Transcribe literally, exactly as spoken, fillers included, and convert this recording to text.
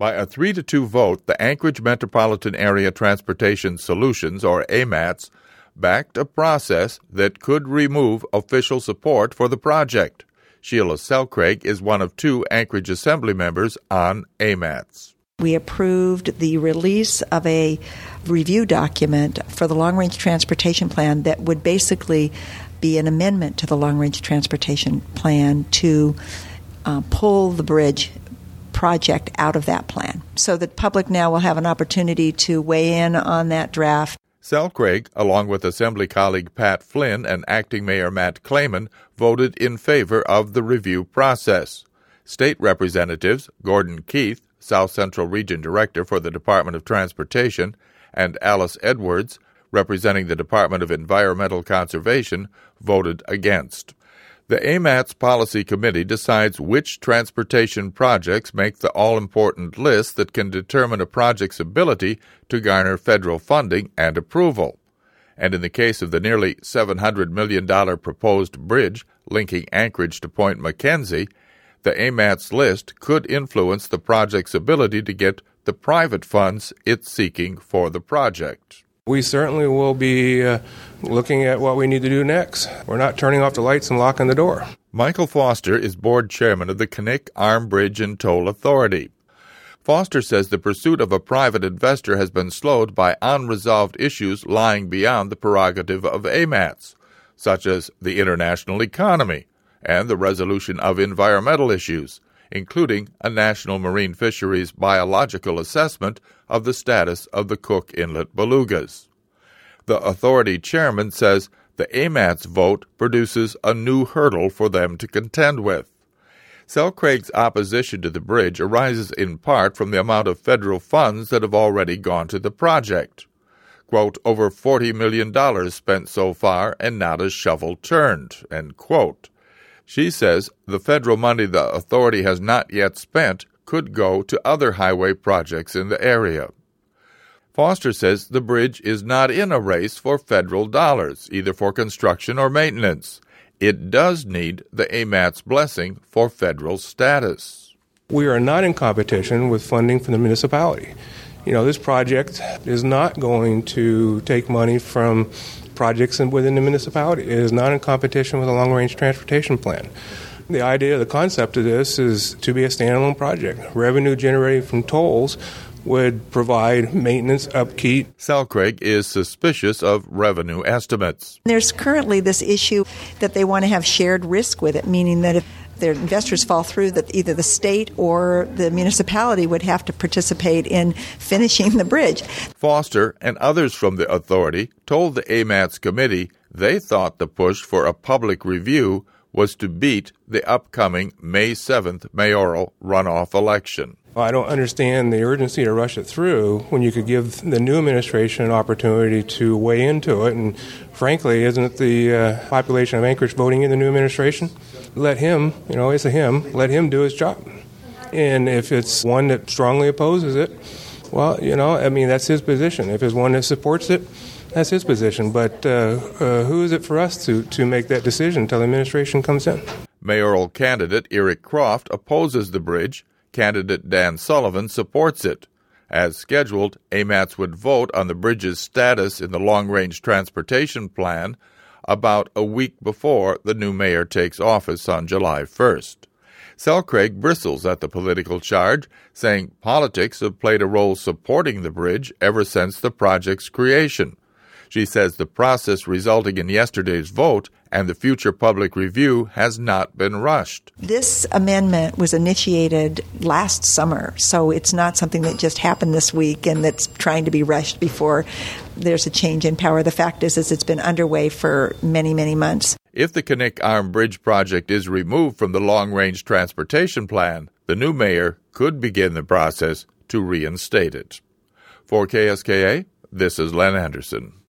By a three to two vote, the Anchorage Metropolitan Area Transportation Solutions, or A M A T S, backed a process that could remove official support for the project. Sheila Selcraig is one of two Anchorage Assembly members on A M A T S. We approved the release of a review document for the Long Range Transportation Plan that would basically be an amendment to the Long Range Transportation Plan to uh, pull the bridge project out of that plan. So the public now will have an opportunity to weigh in on that draft. Selcraig, along with Assembly colleague Pat Flynn and Acting Mayor Matt Clayman, voted in favor of the review process. State Representatives Gordon Keith, South Central Region Director for the Department of Transportation, and Alice Edwards, representing the Department of Environmental Conservation, voted against. The A M A T S Policy Committee decides which transportation projects make the all-important list that can determine a project's ability to garner federal funding and approval. And in the case of the nearly seven hundred million dollars proposed bridge linking Anchorage to Point McKenzie, the A M A T S list could influence the project's ability to get the private funds it's seeking for the project. We certainly will be uh, looking at what we need to do next. We're not turning off the lights and locking the door. Michael Foster is board chairman of the Knik Arm Bridge and Toll Authority. Foster says the pursuit of a private investor has been slowed by unresolved issues lying beyond the prerogative of A M A T S, such as the international economy and the resolution of environmental issues, including a national marine fisheries biological assessment of the status of the Cook Inlet belugas. The authority chairman says the A M A T S vote produces a new hurdle for them to contend with. Selcraig's opposition to the bridge arises in part from the amount of federal funds that have already gone to the project. Quote, over forty million dollars spent so far and not a shovel turned, end quote. She says the federal money the authority has not yet spent could go to other highway projects in the area. Foster says the bridge is not in a race for federal dollars, either for construction or maintenance. It does need the A M A T S blessing for federal status. We are not in competition with funding from the municipality. You know, this project is not going to take money from projects within the municipality. It is not in competition with a long-range transportation plan. The idea, the concept of this is to be a standalone project. Revenue generated from tolls would provide maintenance, upkeep. Selcraig is suspicious of revenue estimates. There's currently this issue that they want to have shared risk with it, meaning that if their investors fall through, that either the state or the municipality would have to participate in finishing the bridge. Foster and others from the authority told the A M A T S committee they thought the push for a public review was to beat the upcoming May seventh mayoral runoff election. I don't understand the urgency to rush it through when you could give the new administration an opportunity to weigh into it. And frankly, isn't it the uh, population of Anchorage voting in the new administration? Let him, you know, it's a him, let him do his job. And if it's one that strongly opposes it, well, you know, I mean, that's his position. If it's one that supports it, that's his position. But uh, uh, who is it for us to, to make that decision until the administration comes in? Mayoral candidate Eric Croft opposes the bridge. Candidate Dan Sullivan supports it. As scheduled, A M A T S would vote on the bridge's status in the long-range transportation plan about a week before the new mayor takes office on July first. Selcraig bristles at the political charge, saying politics have played a role supporting the bridge ever since the project's creation. She says the process resulting in yesterday's vote and the future public review has not been rushed. This amendment was initiated last summer, so it's not something that just happened this week and that's trying to be rushed before there's a change in power. The fact is, is it's been underway for many, many months. If the Knik Arm Bridge project is removed from the long-range transportation plan, the new mayor could begin the process to reinstate it. For K S K A, this is Len Anderson.